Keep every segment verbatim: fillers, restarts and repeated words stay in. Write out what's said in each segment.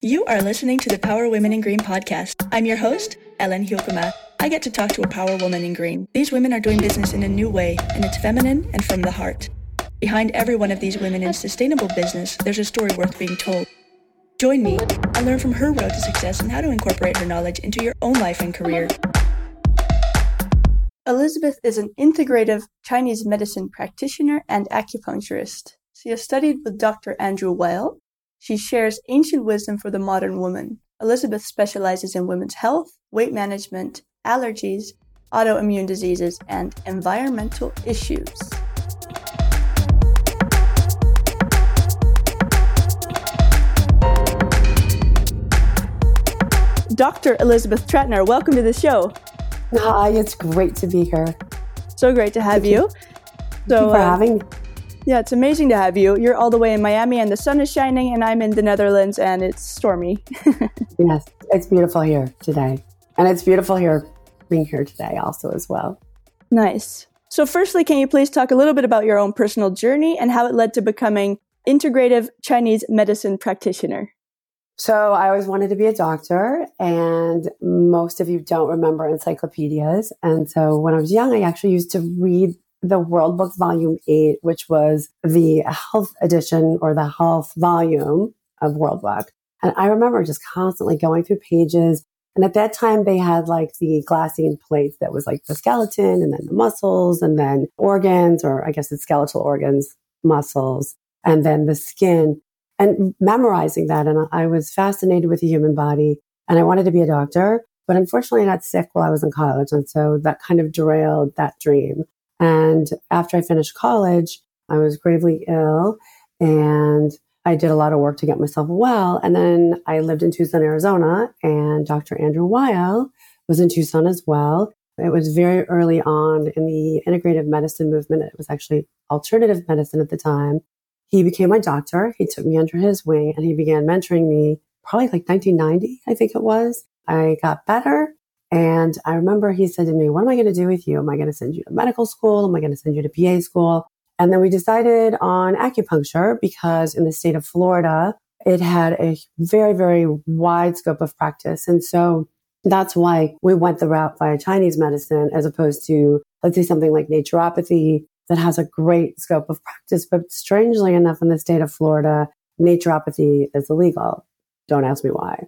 You are listening to the Power Women in Green podcast. I'm your host, Ellen Hiokuma. I get to talk to a power woman in green. These women are doing business in a new way, and it's feminine and from the heart. Behind every one of these women in sustainable business, there's a story worth being told. Join me and learn from her road to success and how to incorporate her knowledge into your own life and career. Elizabeth is an integrative Chinese medicine practitioner and acupuncturist. She has studied with Doctor Andrew Weil. She shares ancient wisdom for the modern woman. Elizabeth specializes in women's health, weight management, allergies, autoimmune diseases, and environmental issues. Doctor Elizabeth Tratner, welcome to the show. Hi, it's great to be here. So great to have Thank you. you. So, Thank you for uh, having me. Yeah, it's amazing to have you. You're all the way in Miami and the sun is shining, and I'm in the Netherlands and it's stormy. Yes, it's beautiful here today. And it's beautiful here being here today also as well. Nice. So firstly, can you please talk a little bit about your own personal journey and how it led to becoming integrative Chinese medicine practitioner? So I always wanted to be a doctor, and most of you don't remember encyclopedias. And so when I was young, I actually used to read the World Book Volume eight, which was the health edition or the health volume of World Book. And I remember just constantly going through pages. And at that time, they had like the glassine plate that was like the skeleton and then the muscles and then organs, or I guess it's skeletal organs, muscles, and then the skin, and memorizing that. And I was fascinated with the human body, and I wanted to be a doctor. But unfortunately, I got sick while I was in college. And so that kind of derailed that dream. And after I finished college, I was gravely ill, and I did a lot of work to get myself well. And then I lived in Tucson, Arizona, and Doctor Andrew Weil was in Tucson as well. It was very early on in the integrative medicine movement. It was actually alternative medicine at the time. He became my doctor. He took me under his wing, and he began mentoring me probably like nineteen ninety, I think it was. I got better. And I remember he said to me, what am I going to do with you? Am I going to send you to medical school? Am I going to send you to P A school? And then we decided on acupuncture because in the state of Florida, it had a very, very wide scope of practice. And so that's why we went the route via Chinese medicine as opposed to, let's say, something like naturopathy that has a great scope of practice. But strangely enough, in the state of Florida, naturopathy is illegal. Don't ask me why.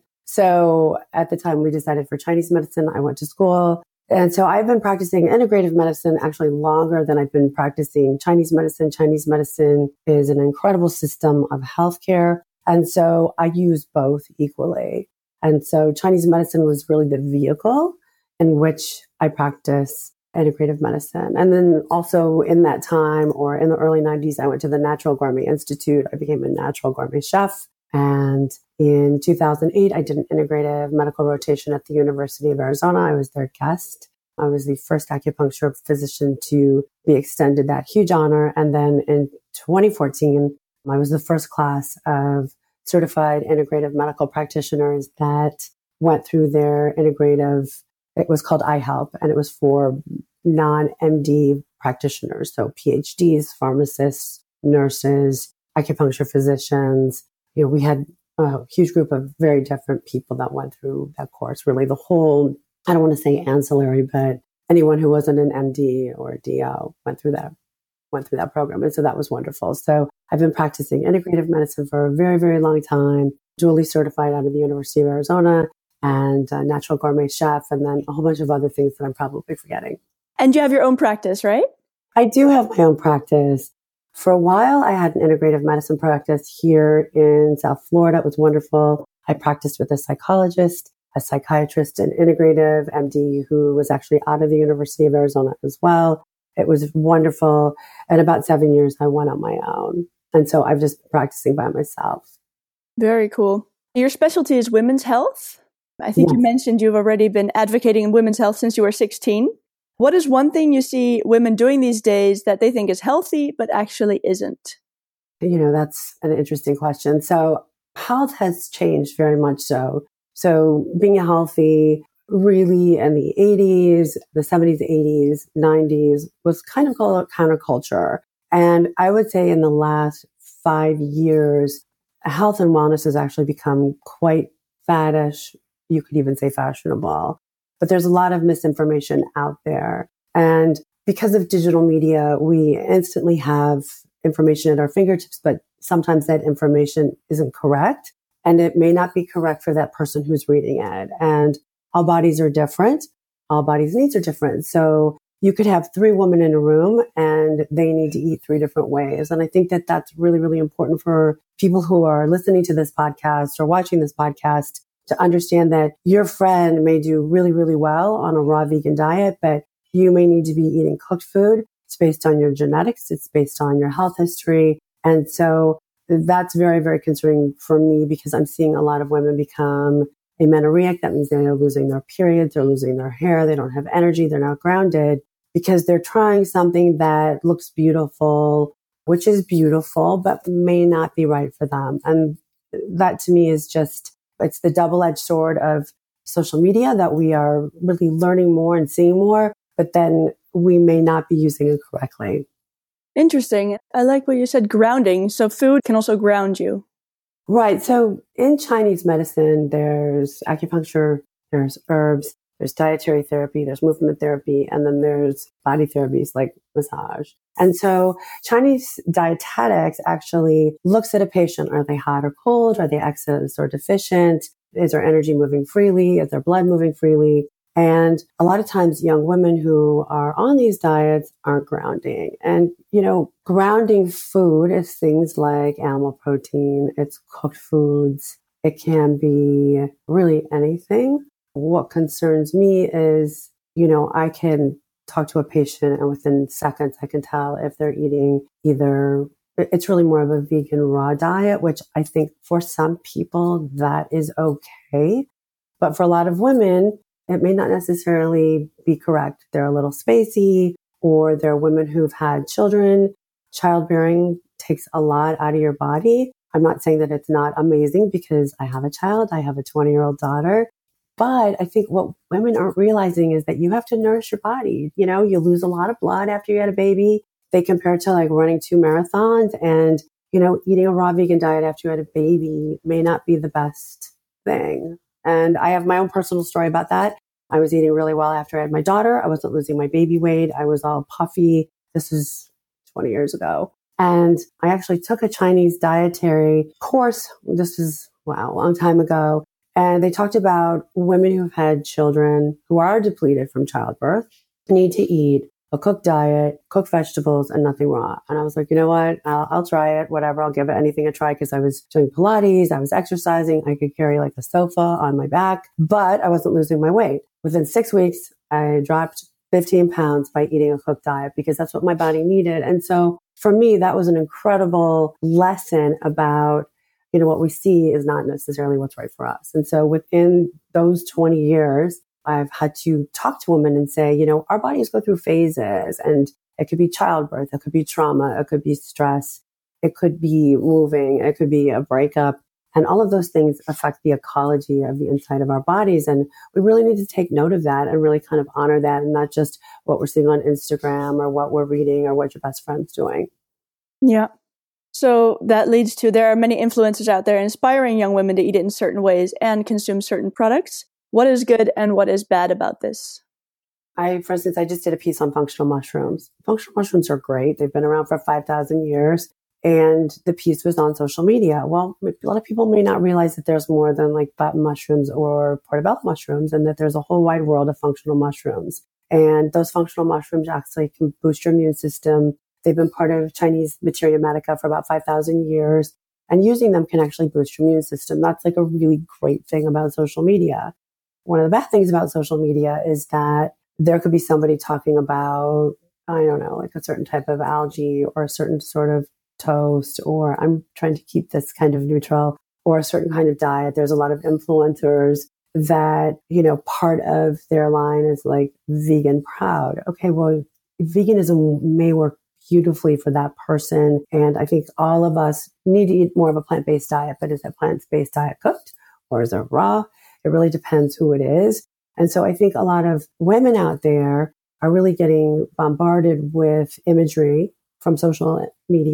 So at the time we decided for Chinese medicine, I went to school. And so I've been practicing integrative medicine actually longer than I've been practicing Chinese medicine. Chinese medicine is an incredible system of healthcare. And so I use both equally. And so Chinese medicine was really the vehicle in which I practice integrative medicine. And then also in that time, or in the early nineties, I went to the Natural Gourmet Institute. I became a natural gourmet chef. And in two thousand eight, I did an integrative medical rotation at the University of Arizona. I was their guest. I was the first acupuncture physician to be extended that huge honor. And then in twenty fourteen, I was the first class of certified integrative medical practitioners that went through their integrative. It was called iHelp, and it was for non-M D practitioners. So P H Ds, pharmacists, nurses, acupuncture physicians. You know, we had a huge group of very different people that went through that course. Really the whole, I don't want to say ancillary, but anyone who wasn't an M D or a D O went through that, went through that program. And so that was wonderful. So I've been practicing integrative medicine for a very, very long time, dually certified out of the University of Arizona, and a natural gourmet chef, and then a whole bunch of other things that I'm probably forgetting. And you have your own practice, right? I do have my own practice. For a while, I had an integrative medicine practice here in South Florida. It was wonderful. I practiced with a psychologist, a psychiatrist, an integrative M D who was actually out of the University of Arizona as well. It was wonderful. And about seven years, I went on my own. And so I've just been practicing by myself. Very cool. Your specialty is women's health. I think Yes. you mentioned you've already been advocating in women's health since you were sixteen. What is one thing you see women doing these days that they think is healthy, but actually isn't? You know, that's an interesting question. So health has changed very much so. So being healthy really in the eighties, the seventies, eighties, nineties was kind of called counterculture. And I would say in the last five years, health and wellness has actually become quite faddish. You could even say fashionable. But there's a lot of misinformation out there. And because of digital media, we instantly have information at our fingertips, but sometimes that information isn't correct. And it may not be correct for that person who's reading it. And all bodies are different. All bodies' needs are different. So you could have three women in a room and they need to eat three different ways. And I think that that's really, really important for people who are listening to this podcast or watching this podcast to understand that your friend may do really, really well on a raw vegan diet, but you may need to be eating cooked food. It's based on your genetics. It's based on your health history. And so that's very, very concerning for me because I'm seeing a lot of women become amenorrheic. That means they're losing their periods, they're losing their hair, they don't have energy, they're not grounded because they're trying something that looks beautiful, which is beautiful, but may not be right for them. And that to me is just, it's the double-edged sword of social media that we are really learning more and seeing more, but then we may not be using it correctly. Interesting. I like what you said, grounding. So food can also ground you. Right. So in Chinese medicine, there's acupuncture, there's herbs, there's dietary therapy, there's movement therapy, and then there's body therapies like massage. And so Chinese dietetics actually looks at a patient. Are they hot or cold? Are they excess or deficient? Is their energy moving freely? Is their blood moving freely? And a lot of times young women who are on these diets aren't grounding. And, you know, grounding food is things like animal protein, it's cooked foods. It can be really anything. What concerns me is, you know, I can talk to a patient and within seconds I can tell if they're eating either, it's really more of a vegan raw diet, which I think for some people that is okay. But for a lot of women, it may not necessarily be correct. They're a little spacey, or they're women who've had children. Childbearing takes a lot out of your body. I'm not saying that it's not amazing because I have a child. I have a twenty-year-old daughter. But I think what women aren't realizing is that you have to nourish your body. You know, you lose a lot of blood after you had a baby. They compare it to like running two marathons, and, you know, eating a raw vegan diet after you had a baby may not be the best thing. And I have my own personal story about that. I was eating really well after I had my daughter. I wasn't losing my baby weight. I was all puffy. This is twenty years ago. And I actually took a Chinese dietary course. This is, wow, a long time ago. And they talked about women who've had children who are depleted from childbirth need to eat a cooked diet, cooked vegetables, and nothing raw. And I was like, you know what? I'll, I'll try it, whatever. I'll give it anything a try because I was doing Pilates. I was exercising. I could carry like a sofa on my back, but I wasn't losing my weight. Within six weeks, I dropped fifteen pounds by eating a cooked diet because that's what my body needed. And so for me, that was an incredible lesson about, you know, what we see is not necessarily what's right for us. And so within those twenty years, I've had to talk to women and say, you know, our bodies go through phases, and it could be childbirth, it could be trauma, it could be stress, it could be moving, it could be a breakup. And all of those things affect the ecology of the inside of our bodies. And we really need to take note of that and really kind of honor that, and not just what we're seeing on Instagram or what we're reading or what your best friend's doing. Yeah. So that leads to, there are many influencers out there inspiring young women to eat it in certain ways and consume certain products. What is good and what is bad about this? I, for instance, I just did a piece on functional mushrooms. Functional mushrooms are great. They've been around for five thousand years. And the piece was on social media. Well, a lot of people may not realize that there's more than like button mushrooms or portobello mushrooms, and that there's a whole wide world of functional mushrooms. And those functional mushrooms actually can boost your immune system. They've been part of Chinese materia medica for about five thousand years. And using them can actually boost your immune system. That's like a really great thing about social media. One of the bad things about social media is that there could be somebody talking about, I don't know, like a certain type of algae or a certain sort of toast, or I'm trying to keep this kind of neutral, or a certain kind of diet. There's a lot of influencers that, you know, part of their line is like vegan proud. Okay, well, veganism may work beautifully for that person. And I think all of us need to eat more of a plant-based diet, but is that plant-based diet cooked or is it raw? It really depends who it is. And so I think a lot of women out there are really getting bombarded with imagery from social media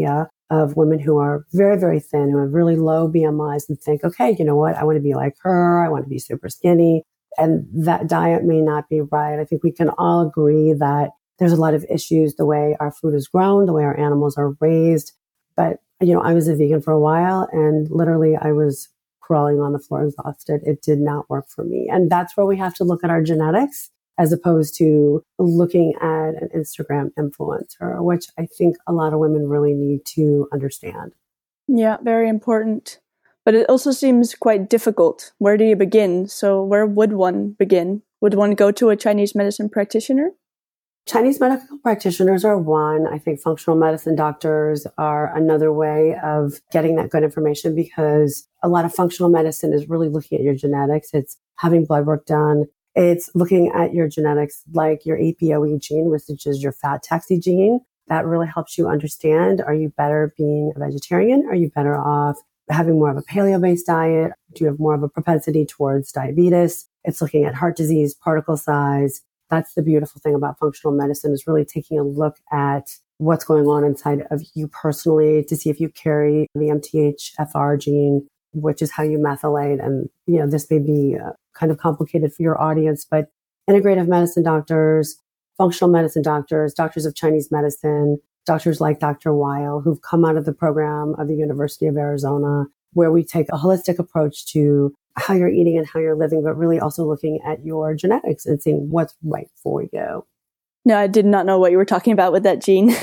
of women who are very, very thin, who have really low B M Is and think, okay, you know what? I want to be like her. I want to be super skinny. And that diet may not be right. I think we can all agree that there's a lot of issues, the way our food is grown, the way our animals are raised. But, you know, I was a vegan for a while and literally I was crawling on the floor exhausted. It did not work for me. And that's where we have to look at our genetics as opposed to looking at an Instagram influencer, which I think a lot of women really need to understand. Yeah, very important. But it also seems quite difficult. Where do you begin? So where would one begin? Would one go to a Chinese medicine practitioner? Chinese medical practitioners are one. I think functional medicine doctors are another way of getting that good information, because a lot of functional medicine is really looking at your genetics. It's having blood work done. It's looking at your genetics like your A P O E gene, which is your fat taxi gene. That really helps you understand, are you better being a vegetarian? Are you better off having more of a paleo-based diet? Do you have more of a propensity towards diabetes? It's looking at heart disease, particle size. That's the beautiful thing about functional medicine, is really taking a look at what's going on inside of you personally to see if you carry the M T H F R gene, which is how you methylate. And, you know, this may be uh, kind of complicated for your audience, but integrative medicine doctors, functional medicine doctors, doctors of Chinese medicine, doctors like Doctor Weil, who've come out of the program of the University of Arizona, where we take a holistic approach to how you're eating and how you're living, but really also looking at your genetics and seeing what's right for you. No, I did not know what you were talking about with that gene.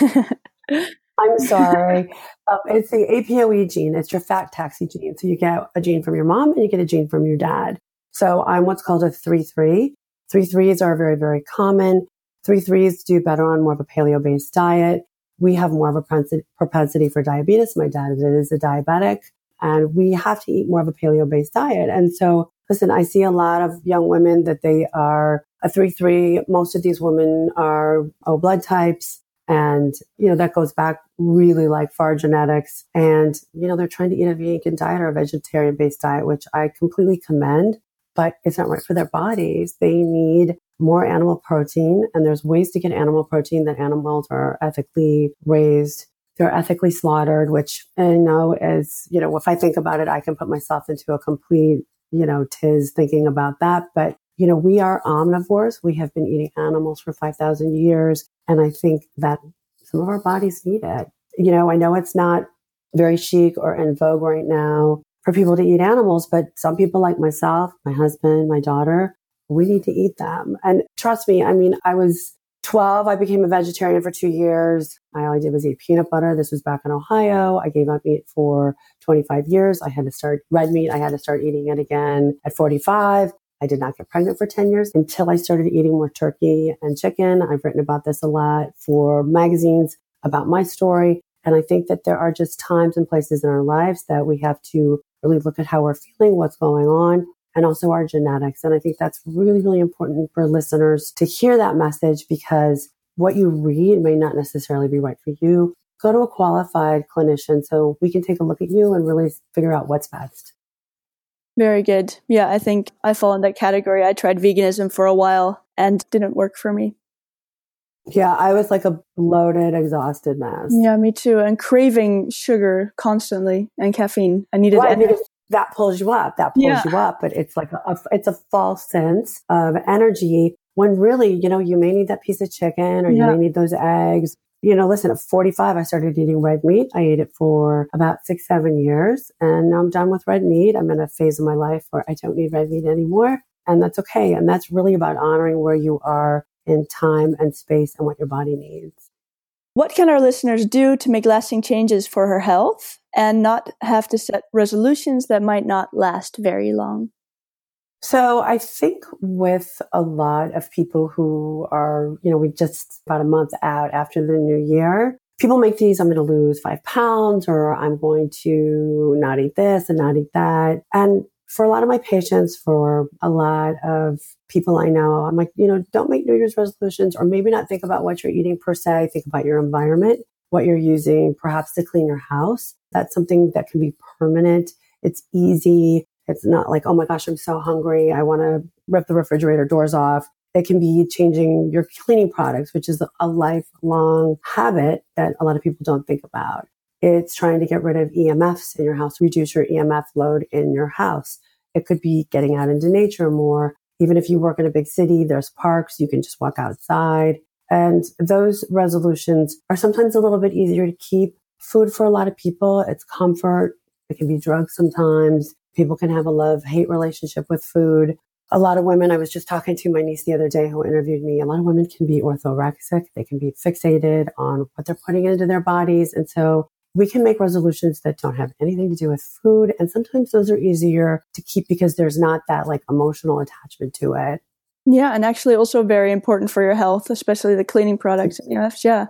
I'm sorry. Um, it's the A P O E gene. It's your fat taxi gene. So you get a gene from your mom and you get a gene from your dad. So I'm what's called a three three. three threes are very, very common. three threes do better on more of a paleo-based diet. We have more of a propensity for diabetes. My dad is a diabetic, and we have to eat more of a paleo-based diet. And so, listen, I see a lot of young women that they are a three three. Most of these women are O blood types. And, you know, that goes back really like far genetics. And, you know, they're trying to eat a vegan diet or a vegetarian-based diet, which I completely commend, but it's not right for their bodies. They need more animal protein, and there's ways to get animal protein that animals are ethically raised. They're ethically slaughtered, which I know is, you know, if I think about it, I can put myself into a complete, you know, tiz thinking about that. But, you know, we are omnivores. We have been eating animals for five thousand years. And I think that some of our bodies need it. You know, I know it's not very chic or in vogue right now for people to eat animals, but some people like myself, my husband, my daughter, we need to eat them. And trust me, I mean, I was twelve. I became a vegetarian for two years. I all I did was eat peanut butter. This was back in Ohio. I gave up meat for twenty-five years. I had to start red meat. I had to start eating it again at forty-five. I did not get pregnant for ten years until I started eating more turkey and chicken. I've written about this a lot for magazines about my story. And I think that there are just times and places in our lives that we have to really look at how we're feeling, what's going on, and also our genetics. And I think that's really, really important for listeners to hear that message, because what you read may not necessarily be right for you. Go to a qualified clinician so we can take a look at you and really figure out what's best. Very good. Yeah, I think I fall in that category. I tried veganism for a while and didn't work for me. Yeah, I was like a bloated, exhausted mess. Yeah, me too. And craving sugar constantly and caffeine. I needed Right, energy. because that pulls you up. That pulls Yeah. you up. But it's like a, a, it's a false sense of energy when really, you know, you may need that piece of chicken or you Yeah. may need those eggs. You know, listen, at forty-five, I started eating red meat. I ate it for about six, seven years. And now I'm done with red meat. I'm in a phase of my life where I don't need red meat anymore. And that's okay. And that's really about honoring where you are in time and space and what your body needs. What can our listeners do to make lasting changes for her health and not have to set resolutions that might not last very long? So I think with a lot of people who are, you know, we just about a month out after the new year, people make these, I'm going to lose five pounds or I'm going to not eat this and not eat that. And for a lot of my patients, for a lot of people I know, I'm like, you know, don't make New Year's resolutions, or maybe not think about what you're eating per se. Think about your environment, what you're using perhaps to clean your house. That's something that can be permanent. It's easy. It's not like, oh my gosh, I'm so hungry. I want to rip the refrigerator doors off. It can be changing your cleaning products, which is a lifelong habit that a lot of people don't think about. It's trying to get rid of E M Fs in your house, reduce your E M F load in your house. It could be getting out into nature more. Even if you work in a big city, there's parks, you can just walk outside. And those resolutions are sometimes a little bit easier to keep. Food for a lot of people, it's comfort. It can be drugs sometimes. People can have a love-hate relationship with food. A lot of women, I was just talking to my niece the other day who interviewed me, a lot of women can be orthorexic. They can be fixated on what they're putting into their bodies. And so we can make resolutions that don't have anything to do with food. And sometimes those are easier to keep because there's not that like emotional attachment to it. Yeah, and actually also very important for your health, especially the cleaning products. Yeah, yeah.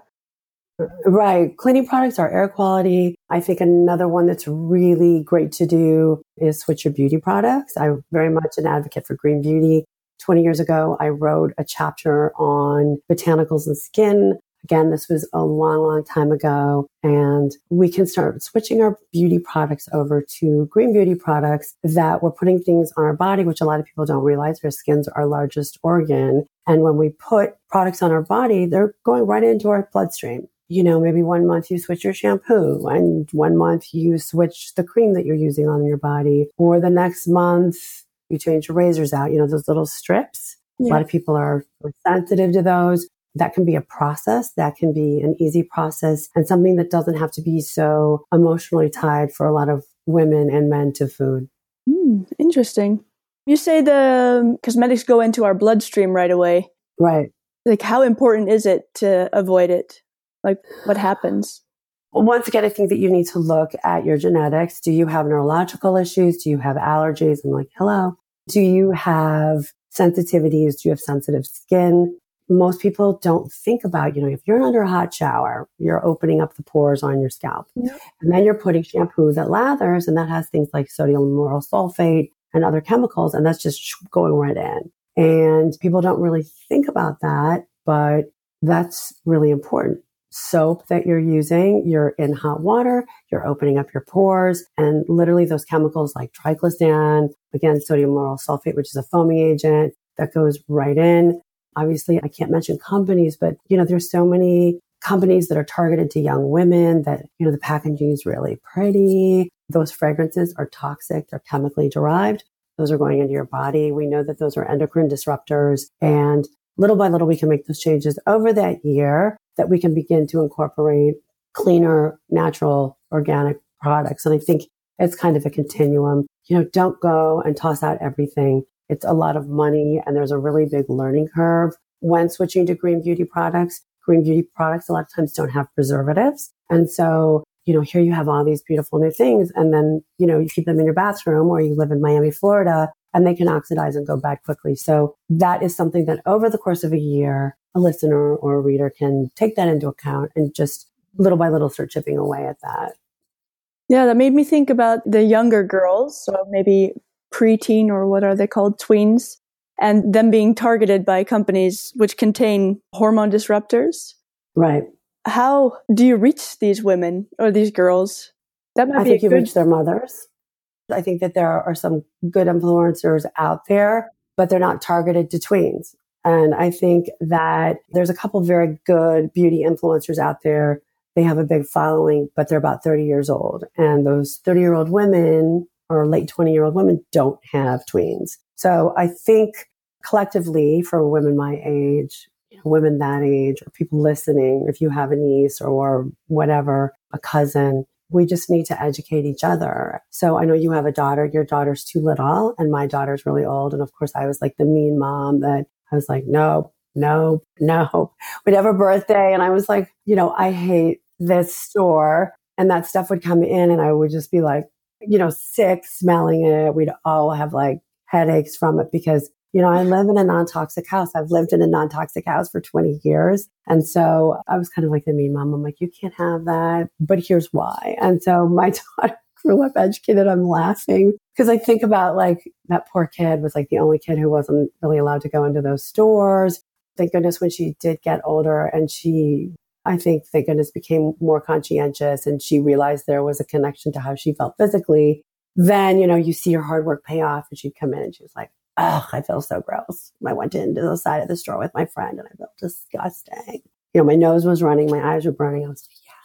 Right. Cleaning products are air quality. I think another one that's really great to do is switch your beauty products. I'm very much an advocate for green beauty. twenty years ago, I wrote a chapter on botanicals and skin. Again, this was a long, long time ago. And we can start switching our beauty products over to green beauty products that we're putting things on our body, which a lot of people don't realize our skin's our largest organ. And when we put products on our body, they're going right into our bloodstream. You know, maybe one month you switch your shampoo and one month you switch the cream that you're using on your body, or the next month you change your razors out, you know, those little strips. Yeah. A lot of people are sensitive to those. That can be a process. That can be an easy process and something that doesn't have to be so emotionally tied for a lot of women and men to food. Mm, interesting. You say the cosmetics go into our bloodstream right away. Right. Like, how important is it to avoid it? Like, what happens? Well, once again, I think that you need to look at your genetics. Do you have neurological issues? Do you have allergies? I'm like, hello. Do you have sensitivities? Do you have sensitive skin? Most people don't think about, you know, if you're under a hot shower, you're opening up the pores on your scalp. Yeah. And then you're putting shampoo that lathers, and that has things like sodium lauryl sulfate and other chemicals, and that's just going right in. And people don't really think about that, but that's really important. Soap that you're using, you're in hot water, you're opening up your pores, and literally those chemicals like triclosan, again, sodium lauryl sulfate, which is a foaming agent that goes right in. Obviously, I can't mention companies, but, you know, there's so many companies that are targeted to young women that, you know, the packaging is really pretty. Those fragrances are toxic. They're chemically derived. Those are going into your body. We know that those are endocrine disruptors. And little by little, we can make those changes over that year that we can begin to incorporate cleaner, natural, organic products. And I think it's kind of a continuum. You know, don't go and toss out everything. It's a lot of money and there's a really big learning curve when switching to green beauty products. Green beauty products a lot of times don't have preservatives. And so, you know, here you have all these beautiful new things and then, you know, you keep them in your bathroom or you live in Miami, Florida, and they can oxidize and go bad quickly. So that is something that over the course of a year, a listener or a reader can take that into account and just little by little start chipping away at that. Yeah, that made me think about the younger girls, so maybe preteen or what are they called, tweens, and them being targeted by companies which contain hormone disruptors. Right. How do you reach these women or these girls? That might I be think a you good... reach their mothers. I think that there are some good influencers out there, but they're not targeted to tweens. And I think that there's a couple very good beauty influencers out there. They have a big following, but they're about thirty years old. And those thirty-year-old women or late twenty-year-old women don't have tweens. So I think collectively for women my age, you know, women that age, or people listening, if you have a niece or whatever, a cousin, we just need to educate each other. So I know you have a daughter, your daughter's too little, and my daughter's really old. And of course I was like the mean mom that I was like, no, no, no. We'd have a birthday and I was like, you know, I hate this store. And that stuff would come in and I would just be like, you know, sick, smelling it. We'd all have like headaches from it because, you know, I live in a non-toxic house. I've lived in a non-toxic house for twenty years. And so I was kind of like the mean mom. I'm like, you can't have that, but here's why. And so my daughter grew up educated. I'm laughing because I think about like that poor kid was like the only kid who wasn't really allowed to go into those stores. Thank goodness when she did get older and she, I think, thank goodness, became more conscientious and she realized there was a connection to how she felt physically. Then, you know, you see her hard work pay off and she'd come in and she was like, oh, I feel so gross. I went into the side of the store with my friend and I felt disgusting. You know, my nose was running, my eyes were burning. I was like,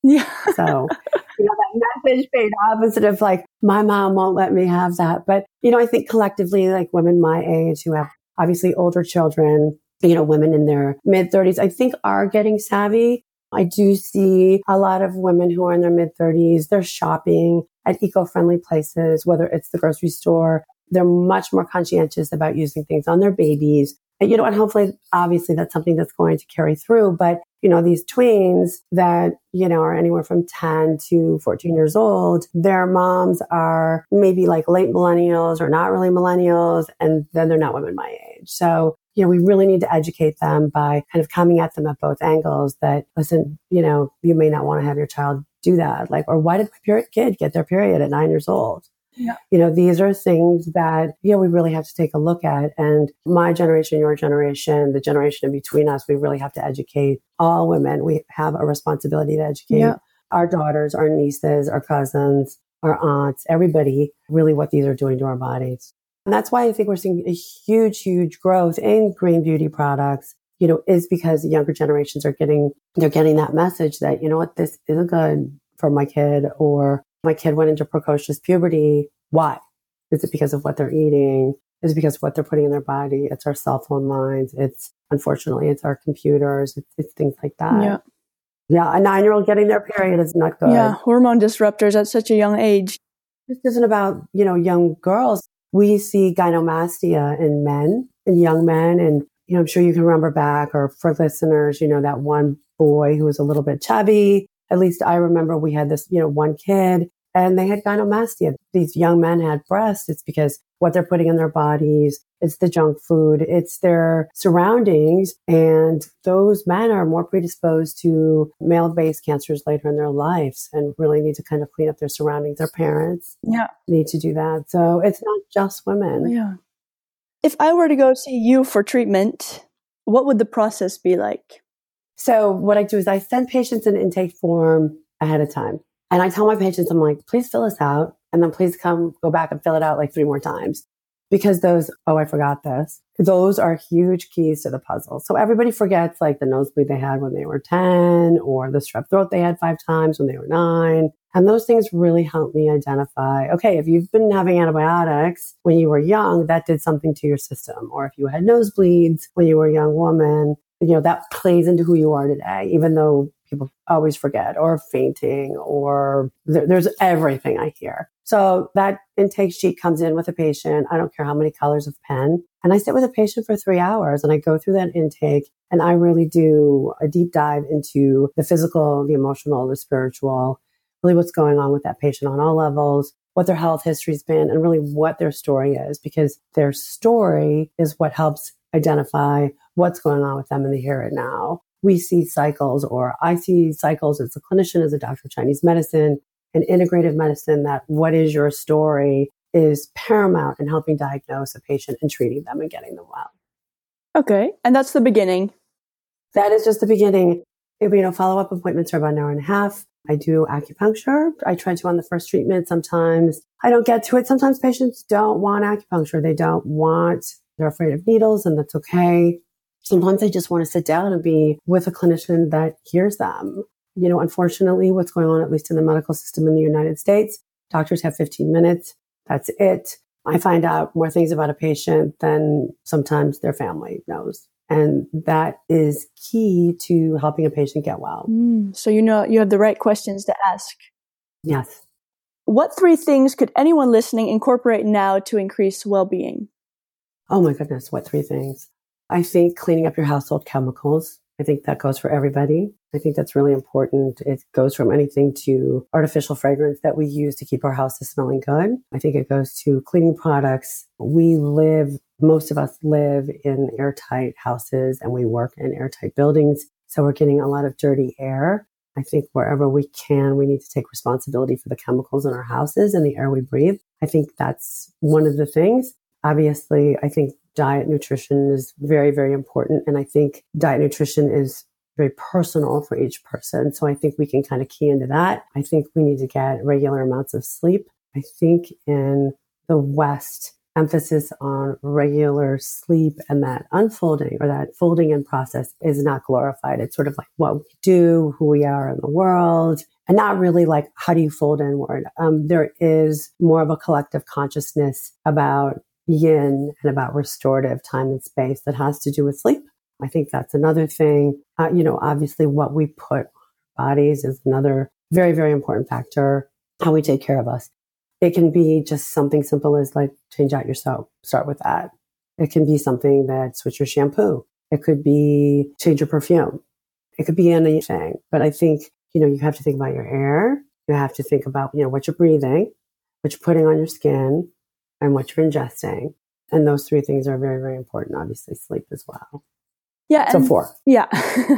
Yeah. So, you know, that message paid off instead of like, my mom won't let me have that. But, you know, I think collectively, like women my age who have obviously older children, you know, women in their mid thirties, I think are getting savvy. I do see a lot of women who are in their mid thirties, they're shopping at eco-friendly places, whether it's the grocery store. They're much more conscientious about using things on their babies. And, you know, and hopefully, obviously, that's something that's going to carry through. But, you know, these tweens that, you know, are anywhere from ten to fourteen years old, their moms are maybe like late millennials or not really millennials, and then they're not women my age. So, you know, we really need to educate them by kind of coming at them at both angles that, listen, you know, you may not want to have your child do that. Like, or why did my kid get their period at nine years old? Yeah. You know, these are things that, you know, we really have to take a look at. And my generation, your generation, the generation in between us, we really have to educate all women. We have a responsibility to educate Yeah. our daughters, our nieces, our cousins, our aunts, everybody, really what these are doing to our bodies. And that's why I think we're seeing a huge, huge growth in green beauty products, you know, is because the younger generations are getting, they're getting that message that, you know what, this isn't good for my kid, or my kid went into precocious puberty. Why? Is it because of what they're eating? Is it because of what they're putting in their body? It's our cell phone lines. It's, unfortunately, it's our computers. It's, it's things like that. Yeah. Yeah. A nine-year-old getting their period is not good. Yeah. Hormone disruptors at such a young age. This isn't about, you know, young girls. We see gynecomastia in men, in young men. And, you know, I'm sure you can remember back, or for listeners, you know, that one boy who was a little bit chubby. At least I remember we had this, you know, one kid, and they had gynecomastia. These young men had breasts. It's because what they're putting in their bodies, it's the junk food, it's their surroundings. And those men are more predisposed to male-based cancers later in their lives, and really need to kind of clean up their surroundings. Their parents Yeah. need to do that. So it's not just women. Yeah. If I were to go see you for treatment, what would the process be like? So what I do is I send patients an intake form ahead of time. And I tell my patients, I'm like, please fill this out. And then please come go back and fill it out like three more times. Because those, oh, I forgot this. Those are huge keys to the puzzle. So everybody forgets like the nosebleed they had when they were ten, or the strep throat they had five times when they were nine. And those things really help me identify, okay, if you've been having antibiotics when you were young, that did something to your system. Or if you had nosebleeds when you were a young woman, you know, that plays into who you are today, even though people always forget, or fainting, or there, there's everything I hear. So that intake sheet comes in with a patient. I don't care how many colors of pen. And I sit with a patient for three hours and I go through that intake, and I really do a deep dive into the physical, the emotional, the spiritual, really what's going on with that patient on all levels, what their health history's been, and really what their story is, because their story is what helps identify what's going on with them in the here and now. We see cycles, or I see cycles as a clinician, as a doctor of Chinese medicine and integrative medicine, that what is your story is paramount in helping diagnose a patient and treating them and getting them well. Okay. And that's the beginning. That is just the beginning. You know, follow-up appointments are about an hour and a half. I do acupuncture. I try to on the first treatment. Sometimes I don't get to it. Sometimes patients don't want acupuncture. They don't want, they're afraid of needles, and that's okay. Sometimes they just want to sit down and be with a clinician that hears them. You know, unfortunately, what's going on, at least in the medical system in the United States, doctors have fifteen minutes. That's it. I find out more things about a patient than sometimes their family knows. And that is key to helping a patient get well. Mm, so you know you have the right questions to ask. Yes. What three things could anyone listening incorporate now to increase well-being? Oh my goodness, what three things? I think cleaning up your household chemicals. I think that goes for everybody. I think that's really important. It goes from anything to artificial fragrance that we use to keep our houses smelling good. I think it goes to cleaning products. We live, most of us live in airtight houses, and we work in airtight buildings. So we're getting a lot of dirty air. I think wherever we can, we need to take responsibility for the chemicals in our houses and the air we breathe. I think that's one of the things. Obviously, I think diet nutrition is very, very important. And I think diet nutrition is very personal for each person. So I think we can kind of key into that. I think we need to get regular amounts of sleep. I think in the West, emphasis on regular sleep, and that unfolding or that folding in process is not glorified. It's sort of like what we do, who we are in the world, and not really like, how do you fold inward? Um, there is more of a collective consciousness about yin and about restorative time and space that has to do with sleep. I think that's another thing. Uh, you know, obviously what we put on our bodies is another very, very important factor, how we take care of us. It can be just something simple as like change out your soap, start with that. It can be something that switch your shampoo. It could be change your perfume. It could be anything. But I think, you know, you have to think about your air. You have to think about, you know, what you're breathing, what you're putting on your skin, and what you're ingesting. And those three things are very, very important. Obviously, sleep as well. Yeah. So and, four. Yeah.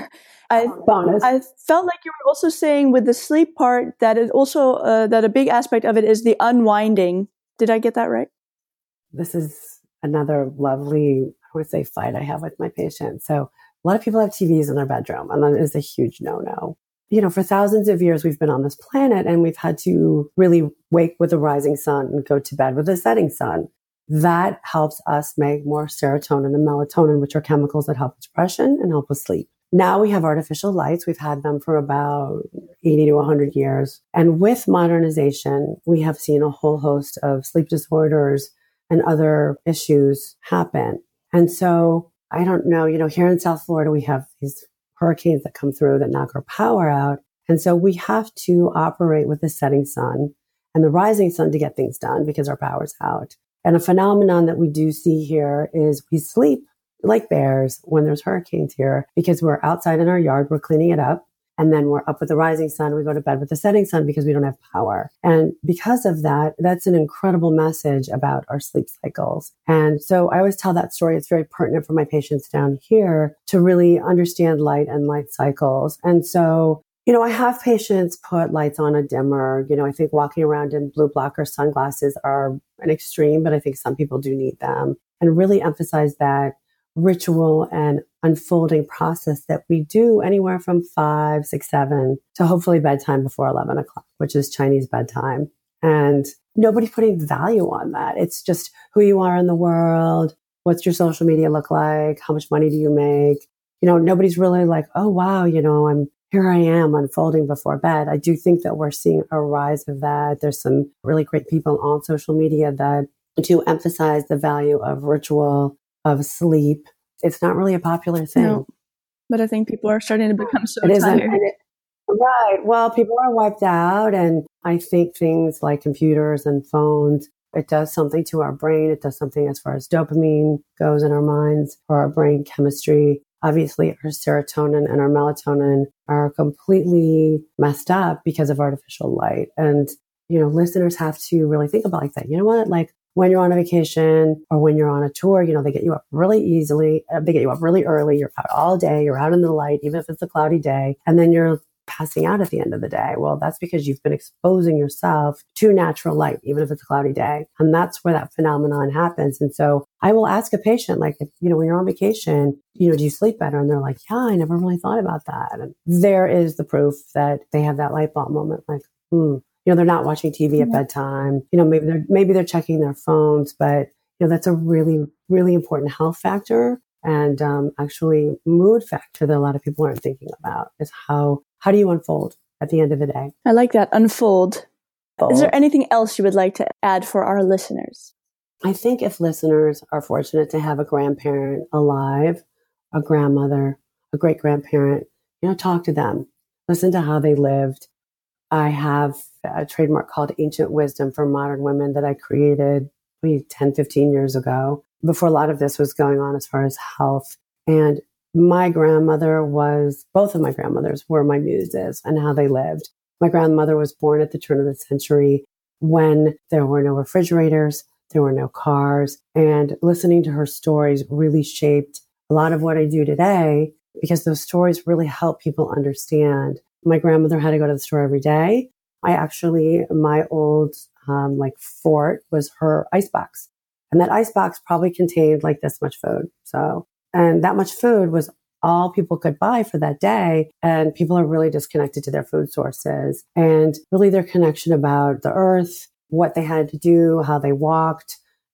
I, Bonus. I felt like you were also saying with the sleep part that it also, uh, that a big aspect of it is the unwinding. Did I get that right? This is another lovely, I would say, fight I have with my patients. So a lot of people have T Vs in their bedroom, and that is a huge no-no. You know, for thousands of years, we've been on this planet, and we've had to really wake with the rising sun and go to bed with the setting sun. That helps us make more serotonin and melatonin, which are chemicals that help with depression and help with sleep. Now we have artificial lights. We've had them for about eighty to one hundred years. And with modernization, we have seen a whole host of sleep disorders and other issues happen. And so I don't know, you know, here in South Florida, we have these hurricanes that come through that knock our power out. And so we have to operate with the setting sun and the rising sun to get things done because our power's out. And a phenomenon that we do see here is we sleep like bears when there's hurricanes here because we're outside in our yard, we're cleaning it up. And then we're up with the rising sun. We go to bed with the setting sun because we don't have power. And because of that, that's an incredible message about our sleep cycles. And so I always tell that story. It's very pertinent for my patients down here to really understand light and light cycles. And so, you know, I have patients put lights on a dimmer. You know, I think walking around in blue blocker sunglasses are an extreme, but I think some people do need them, and really emphasize that ritual and unfolding process that we do anywhere from five, six, seven to hopefully bedtime before eleven o'clock, which is Chinese bedtime. And nobody's putting value on that. It's just who you are in the world. What's your social media look like? How much money do you make? You know, nobody's really like, oh, wow, you know, I'm here I am unfolding before bed. I do think that we're seeing a rise of that. There's some really great people on social media that do emphasize the value of ritual, of sleep. It's not really a popular thing. No, but I think people are starting to become so it isn't, tired. it, right. Well, people are wiped out. And I think things like computers and phones, it does something to our brain. It does something as far as dopamine goes in our minds, or our brain chemistry. Obviously, our serotonin and our melatonin are completely messed up because of artificial light. And, you know, listeners have to really think about like that. You know what? Like, when you're on a vacation or when you're on a tour, you know, they get you up really easily. Uh, they get you up really early. You're out all day. You're out in the light, even if it's a cloudy day. And then you're passing out at the end of the day. Well, that's because you've been exposing yourself to natural light, even if it's a cloudy day. And that's where that phenomenon happens. And so I will ask a patient, like, if, you know, when you're on vacation, you know, do you sleep better? And they're like, yeah, I never really thought about that. And there is the proof that they have that light bulb moment, like, hmm. You know, they're not watching T V at bedtime. You know, maybe they're maybe they're checking their phones, but you know, that's a really, really important health factor and um, actually mood factor that a lot of people aren't thinking about is how how do you unfold at the end of the day? I like that, unfold. Fold. Is there anything else you would like to add for our listeners? I think if listeners are fortunate to have a grandparent alive, a grandmother, a great grandparent, you know, talk to them, listen to how they lived. I have a trademark called Ancient Wisdom for Modern Women that I created maybe ten, fifteen years ago, before a lot of this was going on as far as health. And my grandmother was, both of my grandmothers were my muses and how they lived. My grandmother was born at the turn of the century when there were no refrigerators, there were no cars, and listening to her stories really shaped a lot of what I do today because those stories really help people understand. My grandmother had to go to the store every day. I actually, my old um, like fort was her icebox. And that icebox probably contained like this much food. So, and that much food was all people could buy for that day. And people are really disconnected to their food sources and really their connection about the earth, what they had to do, how they walked,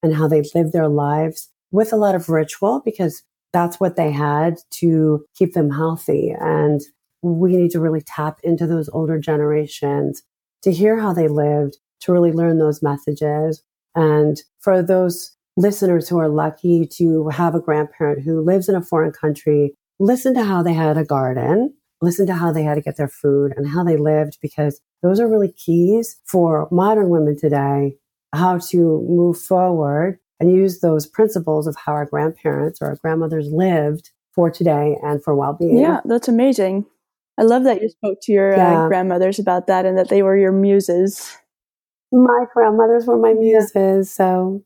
and how they lived their lives with a lot of ritual, because that's what they had to keep them healthy. And we need to really tap into those older generations to hear how they lived, to really learn those messages. And for those listeners who are lucky to have a grandparent who lives in a foreign country, listen to how they had a garden, listen to how they had to get their food and how they lived, because those are really keys for modern women today, how to move forward and use those principles of how our grandparents or our grandmothers lived for today and for well-being. Yeah, that's amazing. I love that you spoke to your Yeah. uh, grandmothers about that and that they were your muses. My grandmothers were my muses, so...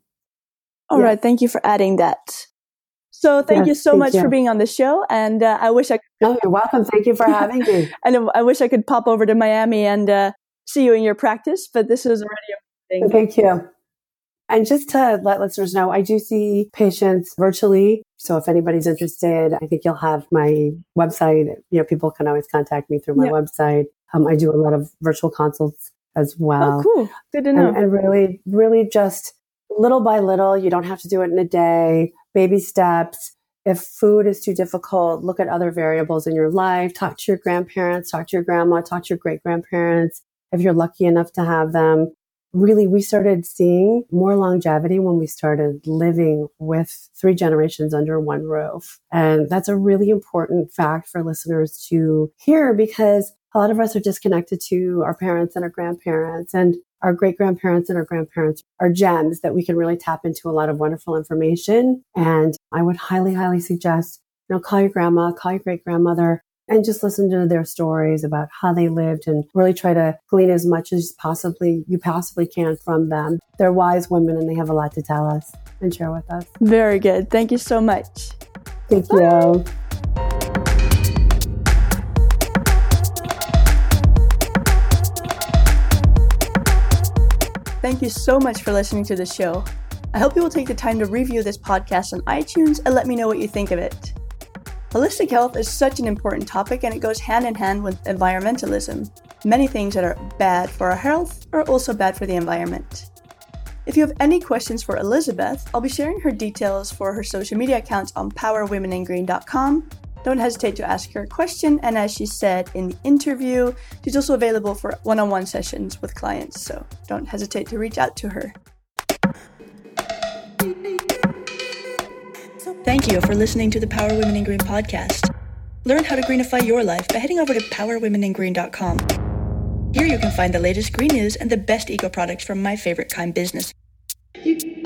All yeah. right, thank you for adding that. So thank Yes, you so thank much you. for being on the show, and uh, I wish I could, No, you're welcome. Thank you for having me. and I wish I could pop over to Miami and uh, see you in your practice, but this is already amazing. Thank you. And just to let listeners know, I do see patients virtually. So if anybody's interested, I think you'll have my website. You know, people can always contact me through my Yeah. website. Um, I do a lot of virtual consults as well. Oh, cool. Good to know. And, and really, really just little by little, you don't have to do it in a day, baby steps. If food is too difficult, look at other variables in your life. Talk to your grandparents, talk to your grandma, talk to your great grandparents. If you're lucky enough to have them. Really, we started seeing more longevity when we started living with three generations under one roof. And that's a really important fact for listeners to hear, because a lot of us are disconnected to our parents and our grandparents, and our great grandparents and our grandparents are gems that we can really tap into a lot of wonderful information. And I would highly, highly suggest, you know, call your grandma, call your great grandmother, and just listen to their stories about how they lived and really try to glean as much as possibly you possibly can from them. They're wise women and they have a lot to tell us and share with us. Very good. Thank you so much. Thank you. Thank you so much for listening to the show. I hope you will take the time to review this podcast on iTunes and let me know what you think of it. Holistic health is such an important topic, and it goes hand in hand with environmentalism. Many things that are bad for our health are also bad for the environment. If you have any questions for Elizabeth, I'll be sharing her details for her social media accounts on power women in green dot com. Don't hesitate to ask her a question, and as she said in the interview, she's also available for one-on-one sessions with clients, so don't hesitate to reach out to her. Thank you for listening to the Power Women in Green podcast. Learn how to greenify your life by heading over to power women in green dot com. Here you can find the latest green news and the best eco products from my favorite kind business. You-